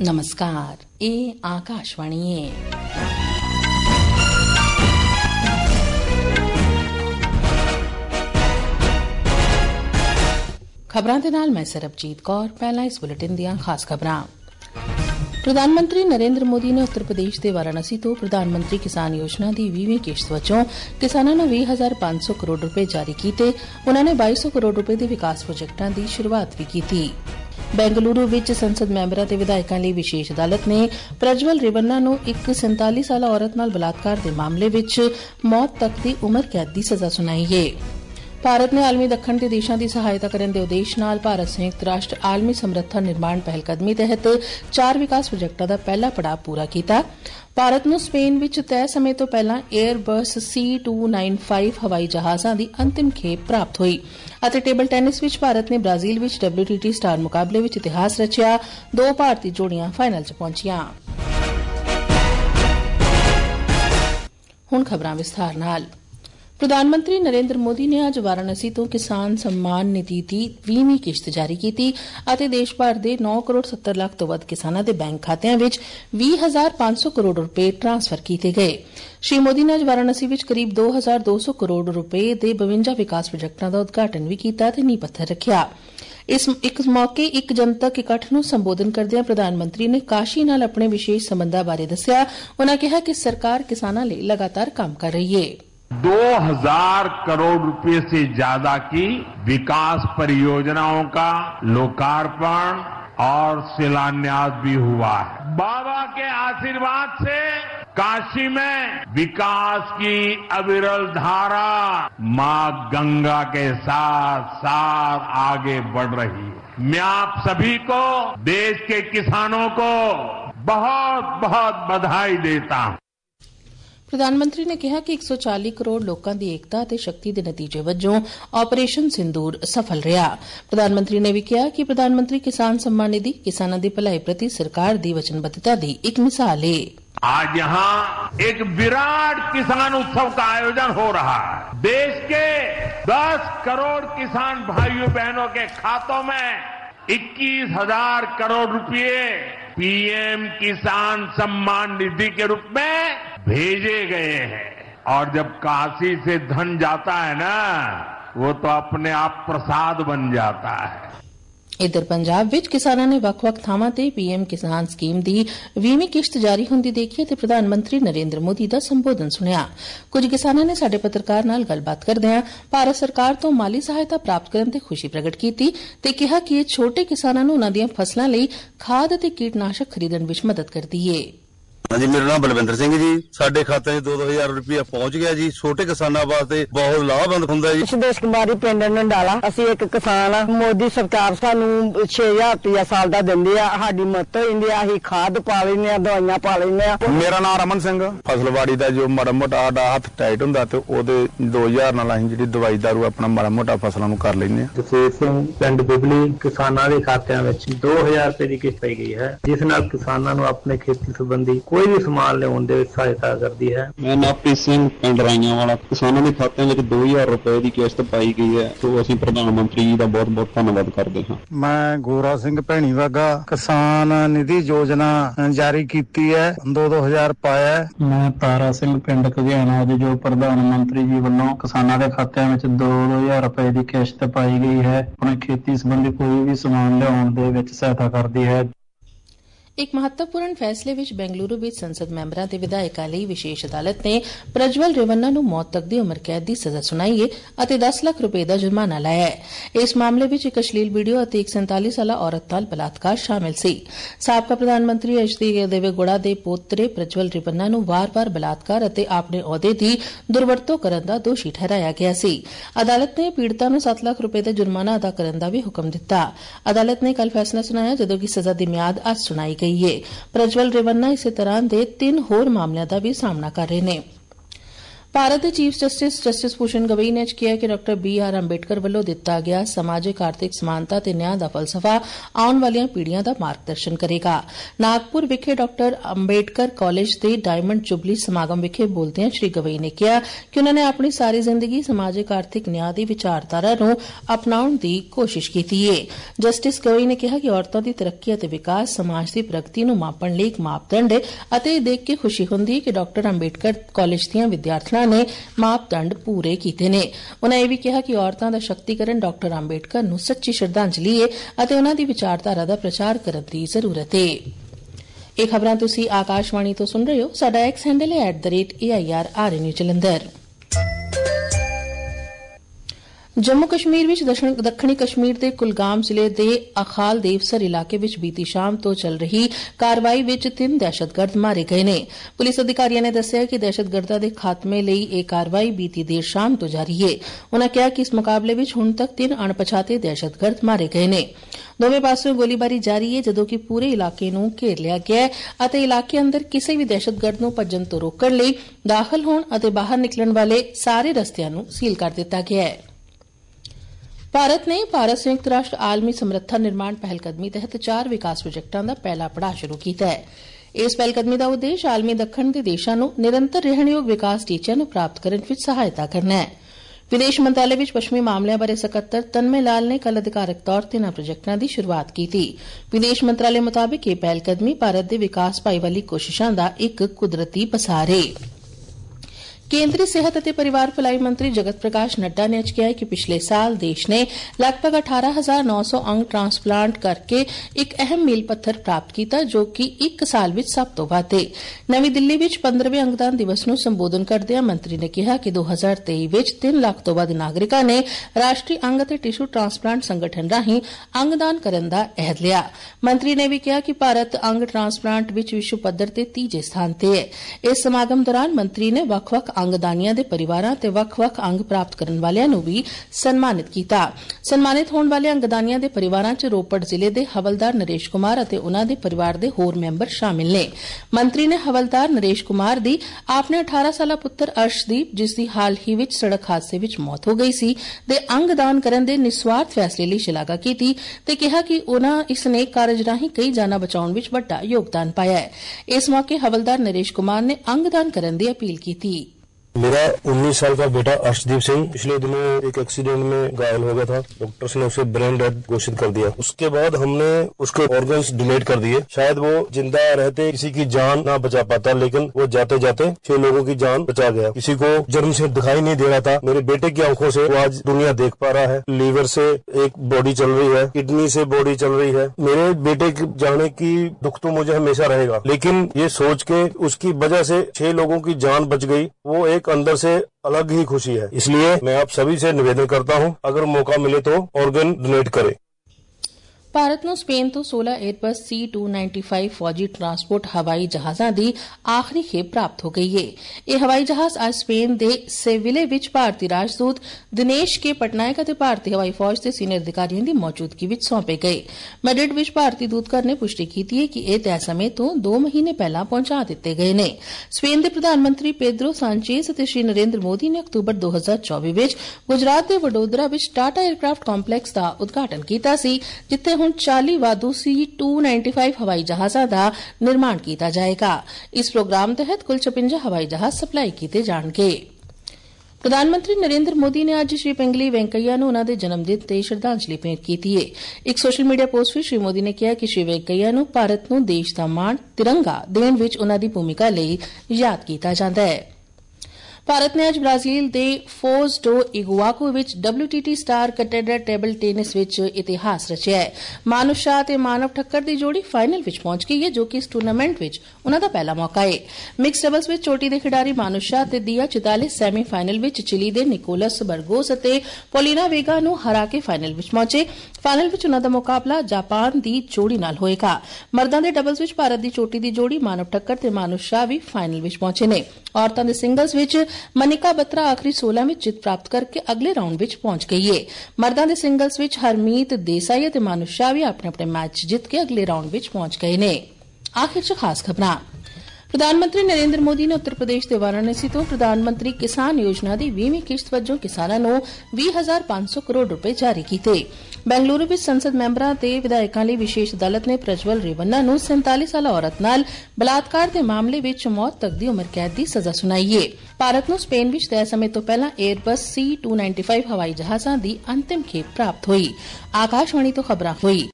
नमस्कार, ये आकाशवाणी है। खबरां दे नाल मैं सरबजीत कौर। पहला इस बुलेटिन दियां खास खबरां। प्रधानमंत्री नरेंद्र मोदी ने उत्तर प्रदेश के वाराणसी तो प्रधानमंत्री किसान योजना की 20वीं किश्त वजों किसानों को 20,500 करोड़ रुपए जारी किए। उन्होंने 2200 करोड़ रुपए के विकास प्रोजेक्टों की शुरुआत भी की। बेंगलुरु विच संसद मैंबरां ते विधायकां लई विशेष अदालत ने प्रज्वल रेवन्ना नूं एक 47 साला औरत नाल बलात्कार के मामले विच मौत तक की उम्र कैद की सजा सुनाई है। भारत ने आलमी दक्खण के देशों की सहायता करने के उद्देश्य नाल भारत संयुक्त राष्ट्र आलमी समर्था निर्माण पहलकदमी तहत 4 विकास प्रोजेक्टों का पहला पड़ाव पूरा किया। भारत नूं स्पेन विच तय समय तो पहला एयरबस C295 हवाई जहाज़ां की अंतिम खेप प्राप्त हुई। अते टेबल टेनिस विच भारत ने ब्राजील विच WTT स्टार मुकाबले विच इतिहास रचिया। 2 भारतीय जोड़ियां फाइनल च पहुंचियां। हुण खबरां विस्तार नाल। प्रधानमंत्री नरेंद्र मोदी ने अज वाराणसी तो किसान सम्मान निधि की 20वीं किश्त जारी की और देश भर के 9 करोड़ 70 लाख तो वध किसानों के बैंक खात्यां विच 20,500 करोड़ रुपए ट्रांसफर किए गए। श्री मोदी ने अज वाराणसी विच करीब 2,200 करोड़ रुपए के 52 विकास प्रोजेक्टों का उद्घाटन भी किया ते नींह पत्थर रखिया। इस मौके एक जनतक इकट्ठ नूं संबोधन करदे प्रधानमंत्री ने काशी नाल अपने विशेष संबंधां बारे दस्सिया। उन्होंने कहा कि सरकार किसानों लई लगातार काम कर रही है। 2,000 करोड़ रुपए से ज्यादा की विकास परियोजनाओं का लोकार्पण और शिलान्यास भी हुआ है। बाबा के आशीर्वाद से काशी में विकास की अविरल धारा मां गंगा के साथ साथ आगे बढ़ रही है। मैं आप सभी को, देश के किसानों को बहुत बहुत बधाई देता हूं। प्रधानमंत्री ने कहा कि 140 करोड़ लोगों की एकता ते शक्ति के नतीजे वजों ऑपरेशन सिंदूर सफल रहा। प्रधानमंत्री ने भी कहा कि प्रधानमंत्री किसान सम्मान निधि किसानों की भलाई प्रति सरकार की वचनबद्धता की एक मिसाल है। आज यहाँ एक विराट किसान उत्सव का आयोजन हो रहा है। देश के 10 करोड़ किसान भाइयों बहनों के खातों में 21,000 करोड़ रुपए पीएम किसान सम्मान निधि के रूप में भेजे गए हैं। और जब काशी से धन जाता है ना, वो तो अपने आप प्रसाद बन जाता है। इधर पंजाब विच किसानों ने वक्-वक् थावां ते पीएम किसान स्कीम की 20वीं किश्त जारी होंदी देखी ते प्रधानमंत्री नरेंद्र मोदी का संबोधन सुनिया। कुछ किसानों ने साडे पत्रकार नाल गलबात करदिआं भारत सरकार तो माली सहायता प्राप्त करन ते खुशी प्रगट कीती ते कहा कि ये छोटे किसानों नूं उन्हां दीआं फसलां लई खाद ते कीटनाशक खरीदण विच मदद करदी है। हाँ जी, मेरा नाम बलविंदर सिंह जी। साडे खाते में 2,000 रुपया पहुंच गया जी। छोटे किसानों वास्ते बहुत लाभबंद हुंदा जी। सुदेश कुमारी पिंड नंडाला। असीं एक किसान आ। मोदी सरकार सानू 6,000 रुपया साल दा दिंदी आ। साडी मदद होंदी आ। असीं खाद पा लैने आ, दवाइयां पा लैने आ। मेरा नाम रमन सिंह। फसलवाड़ी दा जो माड़ा मोटा साडा हत्थ टाइट हुंदा ते ओदे 2,000 नाल असीं जिहड़ी दवाई दारू अपना माड़ा मोटा फसलां नूं कर लैने आ। जसवीर सिंह पिंड बिबली। किसानां दे खात्यां विच 2,000 रुपए दी किश्त पाई गई है, जिस नाल किसानां नूं अपने खेती संबंधी कोई भी समान लिआउण दे विच सहायता करदी है। मैं नापी सिंह पिंड राइयां वाला। किसानों के खाते में 2,000 रुपए की किश्त पाई गई है, तो असीं प्रधानमंत्री जी का बहुत बहुत धन्यवाद करते हैं। मैं गोरा सिंह भैणी वागा। किसान निधि योजना जारी की है, 2,000 पाया। मैं तारा सिंह पिंड घगियाना जो प्रधानमंत्री जी वालों किसानों के खाते में 2,000 रुपए की किश्त पाई गई है। अपने खेती संबंधी कोई भी समान लिआउण दे विच सहायता करती है। एक महत्वपूर्ण फैसले विच बेंगलुरु विच संसद मैंबरां ते विधायकां लई विशेष अदालत ने प्रज्वल रेवन्ना नूं मौत तक दी उम्र कैद दी सजा सुनाई है अते 10 लाख रुपए दा जुर्माना लाया है। इस मामले विच एक अश्लील वीडियो अते एक 47 साला औरत नाल बलात्कार शामिल सी। साबका प्रधानमंत्री एच.डी. देवेगौड़ा दे पोतरे प्रज्वल रेवन्ना नूं वार-वार बलात्कार अते अपने अहुदे दी दुर्वरतों करन दा दोषी ठहराया गया सी। अदालत ने पीड़िता नूं 7 लाख रुपए दा जुर्माना अदा करन दा भी हुक्म दिता। अदालत ने कल फैसला सुनाया जदों कि सजा दी मियाद अज सुनाई गई है। प्रज्वल रेवन्ना इस तरह के 3 होर मामलों का भी सामना कर रहे हैं। ਭਾਰਤ ਦੇ ਚੀਫ ਜਸਟਿਸ ਭੂਸ਼ਣ ਗਵਈ ਨੇ ਅੱਜ ਕਿਹਾ ਕਿ ਡਾ. B.R. ਅੰਬੇਡਕਰ ਵੱਲੋਂ ਦਿੱਤਾ ਗਿਆ ਸਮਾਜਿਕ ਆਰਥਿਕ ਸਮਾਨਤਾ ਤੇ ਨਿਆਂ ਦਾ ਫਲਸਫਾ ਆਉਣ ਵਾਲੀਆਂ ਪੀੜ੍ਹੀਆਂ ਦਾ ਮਾਰਗਦਰਸ਼ਨ ਕਰੇਗਾ। ਨਾਗਪੁਰ ਵਿਖੇ ਡਾ. ਅੰਬੇਡਕਰ ਕਾਲਜ ਦੇ ਡਾਇਮੰਡ ਜੁਬਲੀ ਸਮਾਗਮ ਵਿਖੇ ਬੋਲਦਿਆਂ ਸ਼੍ਰੀ ਗਵਈ ਨੇ ਕਿਹਾ ਕਿ ਉਨ੍ਹਾਂ ਨੇ ਆਪਣੀ ਸਾਰੀ ਜ਼ਿੰਦਗੀ ਸਮਾਜਿਕ ਆਰਥਿਕ ਨਿਆਂ ਦੀ ਵਿਚਾਰਧਾਰਾ ਨੂੰ ਅਪਣਾਉਣ ਦੀ ਕੋਸ਼ਿਸ਼ ਕੀਤੀ ਹੈ। ਜਸਟਿਸ ਗਵਈ ਨੇ ਕਿਹਾ ਕਿ ਔਰਤਾਂ ਦੀ ਤਰੱਕੀ ਅਤੇ ਵਿਕਾਸ ਸਮਾਜ ਦੀ ਪ੍ਰਗਤੀ ਨੂੰ ਮਾਪਣ ਲਈ ਇੱਕ ਮਾਪਦੰਡ ਹੈ ਅਤੇ ਇਹ ਦੇਖ ਕੇ ਖੁਸ਼ੀ ਹੁੰਦੀ ਹੈ ਕਿ ਡਾ. ਅੰਬੇਡਕਰ ਕਾਲਜ ਦੀਆਂ ਵਿਦਿਆਰਥਣਾਂ ਨੇ ਮਾਪਦੰਡ ਪੂਰੇ ਕੀਤੇ ਨੇ। ਉਨ੍ਹਾਂ ਇਹ ਵੀ ਕਿਹਾ ਕਿ ਔਰਤਾਂ ਦਾ ਸ਼ਕਤੀਕਰਨ ਡਾ. ਅੰਬੇਡਕਰ ਨੂੰ ਸੱਚੀ ਸ਼ਰਧਾਂਜਲੀ ਹੈ ਅਤੇ ਉਨ੍ਹਾਂ ਦੀ ਵਿਚਾਰਧਾਰਾ ਦਾ ਪ੍ਰਚਾਰ ਕਰਨ ਦੀ ਜ਼ਰੂਰਤ ਹੈ। ਇਹ ਖਬਰਾਂ ਤੁਸੀਂ ਆਕਾਸ਼ਵਾਣੀ ਤੋਂ ਸੁਣ ਰਹੇ ਹੋ। ਸਾਡਾ ਐਕਸ ਹੈਂਡਲ ਹੈ @AIRRNew ਜਲੰਧਰ। ਜੰਮੂ ਕਸ਼ਮੀਰ ਵਿੱਚ ਦੱਖਣੀ ਕਸ਼ਮੀਰ ਦੇ ਕੁਲਗਾਮ ਜ਼ਿਲ੍ਹੇ ਦੇ ਅਖਾਲ ਦੇਵਸਰ ਇਲਾਕੇ ਵਿੱਚ ਬੀਤੀ ਸ਼ਾਮ ਤੋਂ ਚੱਲ ਰਹੀ ਕਾਰਵਾਈ ਵਿੱਚ 3 ਦਹਿਸ਼ਤਗਰਦ ਮਾਰੇ ਗਏ ਨੇ। ਪੁਲਿਸ ਅਧਿਕਾਰੀਆਂ ਨੇ ਦੱਸਿਆ ਕਿ ਦਹਿਸ਼ਤਗਰਦਾਂ ਦੇ ਖਾਤਮੇ ਲਈ ਇਹ ਕਾਰਵਾਈ ਬੀਤੀ ਦੇਰ ਸ਼ਾਮ ਤੋਂ ਜਾਰੀ ਹੈ। ਉਨ੍ਹਾਂ ਕਿਹਾ ਕਿ ਇਸ ਮੁਕਾਬਲੇ ਵਿੱਚ ਹੁਣ ਤੱਕ 3 ਅਣਪਛਾਤੇ ਦਹਿਸ਼ਤਗਰਦ ਮਾਰੇ ਗਏ ਨੇ। ਦੋਵੇਂ ਪਾਸਿਓਂ ਗੋਲੀਬਾਰੀ ਜਾਰੀ ਹੈ ਜਦੋਂ ਕਿ ਪੂਰੇ ਇਲਾਕੇ ਨੂੰ ਘੇਰ ਲਿਆ ਗਿਆ ਹੈ ਅਤੇ ਇਲਾਕੇ ਅੰਦਰ ਕਿਸੇ ਵੀ ਦਹਿਸ਼ਤਗਰਦ ਨੂੰ ਭੱਜਣ ਤੋਂ ਰੋਕਣ ਲਈ ਦਾਖਲ ਹੋਣ ਅਤੇ ਬਾਹਰ ਨਿਕਲਣ ਵਾਲੇ ਸਾਰੇ ਰਸਤਿਆਂ ਨੂੰ ਸੀਲ ਕਰ ਦਿੱਤਾ ਗਿਆ ਹੈ। ਭਾਰਤ ਨੇ ਭਾਰਤ ਸੰਯੁਕਤ ਰਾਸ਼ਟਰ ਆਲਮੀ ਸਮਰੱਥਾ ਨਿਰਮਾਣ ਪਹਿਲਕਦਮੀ ਤਹਿਤ 4 ਵਿਕਾਸ ਪ੍ਰੋਜੈਕਟਾਂ ਦਾ ਪਹਿਲਾ ਪੜਾਅ ਸ਼ੁਰੂ ਕੀਤਾ ਹੈ। ਇਸ ਪਹਿਲਕਦਮੀ ਦਾ ਉਦੇਸ਼ ਆਲਮੀ ਦੱਖਣ ਦੇ ਦੇਸ਼ਾਂ ਨੂੰ ਨਿਰੰਤਰ ਰਹਿਣਯੋਗ ਵਿਕਾਸ ਟੀਚਿਆਂ ਨੂੰ ਪ੍ਰਾਪਤ ਕਰਨ ਵਿੱਚ ਸਹਾਇਤਾ ਕਰਨਾ ਹੈ। ਵਿਦੇਸ਼ ਮੰਤਰਾਲੇ ਵਿੱਚ ਪੱਛਮੀ ਮਾਮਲਿਆਂ ਬਾਰੇ ਸਕੱਤਰ ਤਨਮੇ ਲਾਲ ਨੇ ਕੱਲ੍ਹ ਅਧਿਕਾਰਕ ਤੌਰ ਤੇ ਇਨ੍ਹਾਂ ਪ੍ਰੋਜੈਕਟਾਂ ਦੀ ਸ਼ੁਰੂਆਤ ਕੀਤੀ। ਵਿਦੇਸ਼ ਮੰਤਰਾਲੇ ਮੁਤਾਬਿਕ ਇਹ ਪਹਿਲਕਦਮੀ ਭਾਰਤ ਦੇ ਵਿਕਾਸ ਭਾਈਵਾਲੀ ਕੋਸ਼ਿਸ਼ਾਂ ਦਾ ਇੱਕ ਕੁਦਰਤੀ ਪਸਾਰ ਹੈ। ਕੇਂਦਰੀ ਸਿਹਤ ਅਤੇ ਪਰਿਵਾਰ ਭਲਾਈ ਮੰਤਰੀ ਜਗਤ ਪ੍ਰਕਾਸ਼ ਨੱਡਾ ਨੇ ਅੱਜ ਕਿਹਾ ਕਿ ਪਿਛਲੇ ਸਾਲ ਦੇਸ਼ ਨੇ ਲਗਭਗ 18,900 ਅੰਗ ਟ੍ਰਾਂਸਪਲਾਂਟ ਕਰਕੇ ਇੱਕ ਅਹਿਮ ਮੀਲ ਪੱਥਰ ਪ੍ਰਾਪਤ ਕੀਤਾ ਜੋ ਕਿ ਇੱਕ ਸਾਲ ਵਿੱਚ ਸਭ ਤੋਂ ਵੱਧ ਹੈ। ਨਵੀਂ ਦਿੱਲੀ ਵਿੱਚ 15ਵੇਂ ਅੰਗਦਾਨ ਦਿਵਸ ਨੂੰ ਸੰਬੋਧਨ ਕਰਦਿਆਂ ਮੰਤਰੀ ਨੇ ਕਿਹਾ ਕਿ 2023 ਵਿੱਚ 3 ਲੱਖ ਤੋਂ ਵੱਧ ਨਾਗਰਿਕਾਂ ਨੇ ਰਾਸ਼ਟਰੀ ਅੰਗ ਅਤੇ ਟਿਸ਼ੂ ਟ੍ਰਾਂਸਪਲਾਂਟ ਸੰਗਠਨ ਰਾਹੀਂ ਅੰਗਦਾਨ ਕਰਨ ਦਾ ਅਹਿਦ ਲਿਆ। ਮੰਤਰੀ ਨੇ ਵੀ ਕਿਹਾ ਕਿ ਭਾਰਤ ਅੰਗ ਟ੍ਰਾਂਸਪਲਾਂਟ ਵਿੱਚ ਵਿਸ਼ਵ ਪੱਧਰ ਤੇ ਤੀਜੇ ਸਥਾਨ ਤੇ ਹੈ। ਇਸ ਸਮਾਗਮ ਦੌਰਾਨ ਮੰਤਰੀ ਨੇ ਵੱਖ-ਵੱਖ ਅੰਗਦਾਨੀਆਂ ਦੇ ਪਰਿਵਾਰਾਂ ਤੇ ਵੱਖ-ਵੱਖ ਅੰਗ ਪ੍ਰਾਪਤ ਕਰਨ ਵਾਲਿਆਂ ਨੂੰ ਵੀ ਸਨਮਾਨਿਤ ਕੀਤਾ। ਸਨਮਾਨਿਤ ਹੋਣ ਵਾਲੇ ਅੰਗਦਾਨੀਆਂ ਦੇ ਪਰਿਵਾਰਾਂ 'ਚ ਰੋਪੜ ਜ਼ਿਲ੍ਹੇ ਦੇ ਹਵਲਦਾਰ ਨਰੇਸ਼ ਕੁਮਾਰ ਅਤੇ ਉਨ੍ਹਾਂ ਦੇ ਪਰਿਵਾਰ ਦੇ ਹੋਰ ਮੈਂਬਰ ਸ਼ਾਮਿਲ ਨੇ। ਮੰਤਰੀ ਨੇ ਹਵਲਦਾਰ ਨਰੇਸ਼ ਕੁਮਾਰ ਦੀ ਆਪਣੇ 18 ਸਾਲਾ ਪੁੱਤਰ ਅਰਸ਼ਦੀਪ ਜਿਸ ਦੀ ਹਾਲ ਹੀ ਵਿੱਚ ਸੜਕ ਹਾਦਸੇ ਵਿੱਚ ਮੌਤ ਹੋ ਗਈ ਸੀ ਦੇ ਅੰਗਦਾਨ ਕਰਨ ਦੇ ਨਿਸਵਾਰਥ ਫੈਸਲੇ ਲਈ ਸ਼ਲਾਘਾ ਕੀਤੀ ਤੇ ਕਿਹਾ ਕਿ ਉਨ੍ਹਾਂ ਇਸ ਨੇਕ ਕਾਰਜ ਰਾਹੀਂ ਕਈ ਜਾਨਾਂ ਬਚਾਉਣ ਵਿੱਚ ਵੱਡਾ ਯੋਗਦਾਨ ਪਾਇਆ ਹੈ। ਇਸ ਮੌਕੇ ਹਵਲਦਾਰ ਨਰੇਸ਼ ਕੁਮਾਰ ਨੇ ਅੰਗਦਾਨ ਕਰਨ ਦੀ ਅਪੀਲ ਕੀਤੀ। मेरा 19 साल का बेटा अर्शदीप सिंह पिछले दिनों एक एक्सीडेंट में घायल हो गया था। डॉक्टर्स ने उसे ब्रेन डेड घोषित कर दिया। उसके बाद हमने उसके ऑर्गन्स डोनेट कर दिए। शायद वो जिंदा रहते किसी की जान ना बचा पाता, लेकिन वो जाते जाते 6 लोगों की जान बचा गया। किसी को जन्म से दिखाई नहीं दे रहा था, मेरे बेटे की आंखों से वो आज दुनिया देख पा रहा है। लीवर से एक बॉडी चल रही है, किडनी से बॉडी चल रही है। मेरे बेटे के जाने की दुख तो मुझे हमेशा रहेगा, लेकिन ये सोच के उसकी वजह से 6 लोगों की जान बच गई, वो एक अंदर से अलग ही खुशी है। इसलिए मैं आप सभी से निवेदन करता हूं, अगर मौका मिले तो ऑर्गन डोनेट करें। ਭਾਰਤ ਨੂੰ ਸਪੇਨ ਤੋਂ 16 ਏਅਰਬਸ C-295 ਫੌਜੀ ਟਰਾਂਸਪੋਰਟ ਹਵਾਈ ਜਹਾਜ਼ਾਂ ਦੀ ਆਖਰੀ ਖੇਪ ਪ੍ਰਾਪਤ ਹੋ ਗਈ ਹੈ। ਇਹ ਹਵਾਈ ਜਹਾਜ਼ ਅੱਜ ਸਪੇਨ ਦੇ ਸੇਵਿਲੇ ਵਿੱਚ ਭਾਰਤੀ ਰਾਜਦੂਤ ਦਿਨੇਸ਼ ਕੇ ਪਟਨਾਇਕ ਅਤੇ ਭਾਰਤੀ ਹਵਾਈ ਫੌਜ ਦੇ ਸੀਨੀਅਰ ਅਧਿਕਾਰੀਆਂ ਦੀ ਮੌਜੂਦਗੀ ਵਿੱਚ ਸੌਂਪੇ ਗਏ। ਮੈਡਰਿਡ ਵਿੱਚ ਭਾਰਤੀ ਦੂਤਘਰ ਨੇ ਪੁਸ਼ਟੀ ਕੀਤੀ ਹੈ ਕਿ ਇਹ ਤੈਅ ਸਮੇਂ ਤੋਂ 2 ਮਹੀਨੇ ਪਹਿਲਾਂ ਪਹੁੰਚਾ ਦਿੱਤੇ ਗਏ ਨੇ। ਸਪੇਨ ਦੇ ਪ੍ਰਧਾਨ ਮੰਤਰੀ ਪੇਦਰੋ ਸਾਂਚੇਜ਼ ਅਤੇ ਸ਼੍ਰੀ ਨਰਿੰਦਰ ਮੋਦੀ ਨੇ ਅਕਤੂਬਰ 2024 ਵਿੱਚ ਗੁਜਰਾਤ ਦੇ ਵਡੋਦਰਾ ਵਿੱਚ ਟਾਟਾ 에ਅਰਕ੍ਰਾਫਟ ਕੰਪਲੈਕਸ ਦਾ ਉਦਘਾਟਨ ਕੀਤਾ ਸੀ, ਜਿੱਥੇ ਹੁਣ 40 ਵਾਧੂ C-295 ਹਵਾਈ ਜਹਾਜ਼ਾਂ ਦਾ ਨਿਰਮਾਣ ਕੀਤਾ ਜਾਏਗਾ। ਇਸ ਪ੍ਰੋਗਰਾਮ ਤਹਿਤ ਕੁੱਲ 56 ਹਵਾਈ ਜਹਾਜ਼ ਸਪਲਾਈ ਕੀਤੇ ਜਾਣਗੇ। ਪ੍ਰਧਾਨ ਮੰਤਰੀ ਨਰਿੰਦਰ ਮੋਦੀ ਨੇ ਅੱਜ ਸ਼੍ਰੀ ਪਿੰਗਲੀ ਵੈਂਕਈਆ ਨੂੰ ਉਨ੍ਹਾਂ ਦੇ ਜਨਮ ਦਿਨ ਤੇ ਸ਼ਰਧਾਂਜਲੀ ਭੇਂਟ ਕੀਤੀ ਹੈ। ਇੱਕ ਸੋਸ਼ਲ ਮੀਡੀਆ ਪੋਸਟ ਵਿੱਚ ਸ਼੍ਰੀ ਮੋਦੀ ਨੇ ਕਿਹਾ ਕਿ ਸ਼੍ਰੀ ਵੈਂਕਈਆ ਨੂੰ ਭਾਰਤ ਨੂੰ ਦੇਸ਼ ਦਾ ਮਾਣ ਤਿਰੰਗਾ ਦੇਣ ਵਿੱਚ ਉਨ੍ਹਾਂ ਦੀ ਭੂਮਿਕਾ ਲਈ ਯਾਦ ਕੀਤਾ ਜਾਂਦਾ ਹੈ। ਭਾਰਤ ਨੇ ਅੱਜ ਬ੍ਰਾਜ਼ੀਲ ਦੇ ਫੋਜ਼ ਡੋ ਇਗੁਆਕੂ ਵਿੱਚ WTT star contender table tennis ਵਿੱਚ ਇਤਿਹਾਸ ਰਚਿਆ ਹੈ। ਮਾਨਵ ਸ਼ਾਹ ਤੇ ਮਾਨਵ ਠੱਕਰ ਦੀ ਜੋੜੀ ਫਾਈਨਲ ਵਿੱਚ ਪਹੁੰਚ ਗਈ ਹੈ, ਜੋ ਕਿ ਇਸ ਟੂਰਨਾਮੈਂਟ ਵਿੱਚ ਉਨ੍ਹਾਂ ਦਾ ਪਹਿਲਾ ਮੌਕਾ ਹੈ। ਮਿਕਸ ਡਬਲਸ ਵਿੱਚ ਚੋਟੀ ਦੇ ਖਿਡਾਰੀ ਮਾਨਵ ਸ਼ਾਹ ਤੇ ਦੀਆ ਚਿਤਾਲਿਸ ਸੈਮੀ ਫਾਈਨਲ ਵਿੱਚ ਚਿਲੀ ਦੇ ਨਿਕੋਲਸ ਬਰਗੋਸ ਅਤੇ ਪੋਲੀਨਾ ਵੇਗਾ ਨੂੰ ਹਰਾ ਕੇ ਫਾਈਨਲ ਵਿੱਚ ਪਹੁੰਚੇ। ਫਾਈਨਲ ਵਿੱਚ ਉਨ੍ਹਾਂ ਦਾ ਮੁਕਾਬਲਾ ਜਾਪਾਨ ਦੀ ਜੋੜੀ ਨਾਲ ਹੋਏਗਾ। ਮਰਦਾਂ ਦੇ ਡਬਲਸ ਵਿੱਚ ਭਾਰਤ ਦੀ ਚੋਟੀ ਦੀ ਜੋੜੀ ਮਾਨਵ ਠੱਕਰ ਤੇ ਮਾਨਵ ਸ਼ਾਹ ਵੀ ਫਾਈਨਲ ਵਿੱਚ ਪਹੁੰਚੇ ਨੇ। ਔਰਤਾਂ ਦੇ ਸਿੰਗਲਸ ਵਿੱਚ ਮਨਿਕਾ ਬੱਤਰਾ ਆਖਰੀ 16 ਵਿੱਚ ਜਿੱਤ ਪ੍ਰਾਪਤ ਕਰਕੇ ਅਗਲੇ ਰਾਊਂਡ ਵਿੱਚ ਪਹੁੰਚ ਗਈ ਹੈ। ਮਰਦਾਂ ਦੇ ਸਿੰਗਲਸ ਵਿੱਚ ਹਰਮੀਤ ਦੇਸਾਈ ਅਤੇ ਮਾਨਵ ਸ਼ਾਹ ਵੀ ਆਪਣੇ ਆਪਣੇ ਮੈਚ ਜਿੱਤ ਕੇ ਅਗਲੇ ਰਾਊਂਡ ਵਿੱਚ ਪਹੁੰਚ ਗਏ ਨੇ। ਆਖਿਰ 'ਚ ਖਾਸ ਖਬਰਾਂ। ਪ੍ਰਧਾਨ ਮੰਤਰੀ ਨਰਿੰਦਰ ਮੋਦੀ ਨੇ ਉੱਤਰ ਪ੍ਰਦੇਸ਼ ਦੇ ਵਾਰਾਣਸੀ ਤੋਂ ਪ੍ਰਧਾਨ ਮੰਤਰੀ ਕਿਸਾਨ ਯੋਜਨਾ ਦੀ 20ਵੀਂ ਕਿਸ਼ਤ ਵਜੋਂ ਕਿਸਾਨਾਂ ਨੂੰ 20,500 ਕਰੋੜ ਰੁਪਏ ਜਾਰੀ ਕੀਤੇ। ਬੈਂਗਲੁਰੂ ਵਿੱਚ ਸੰਸਦ ਮੈਂਬਰਾਂ ਤੇ ਵਿਧਾਇਕਾਂ ਲਈ ਵਿਸ਼ੇਸ਼ ਅਦਾਲਤ ਨੇ ਪ੍ਰਜਵਲ ਰੇਵੰਨਾ ਨੂੰ 47 ਸਾਲਾ ਔਰਤ ਨਾਲ ਬਲਾਤਕਾਰ ਦੇ ਮਾਮਲੇ ਵਿੱਚ ਮੌਤ ਤੱਕ ਦੀ ਉਮਰ ਕੈਦ ਦੀ ਸਜ਼ਾ ਸੁਣਾਈ ਏ। ਭਾਰਤ ਨੂੰ ਸਪੇਨ ਵਿੱਚ ਤੈਅ ਸਮੇਂ ਤੋਂ ਪਹਿਲਾਂ ਏਅਰਬਸ C-295 ਹਵਾਈ ਜਹਾਜ਼ਾਂ ਦੀ ਅੰਤਿਮ ਖੇਪ ਪ੍ਰਾਪਤ ਹੋਈ। ਆਕਾਸ਼ਵਾਣੀ ਤੋਂ ਖਬਰਾਂ ਹੋਈ।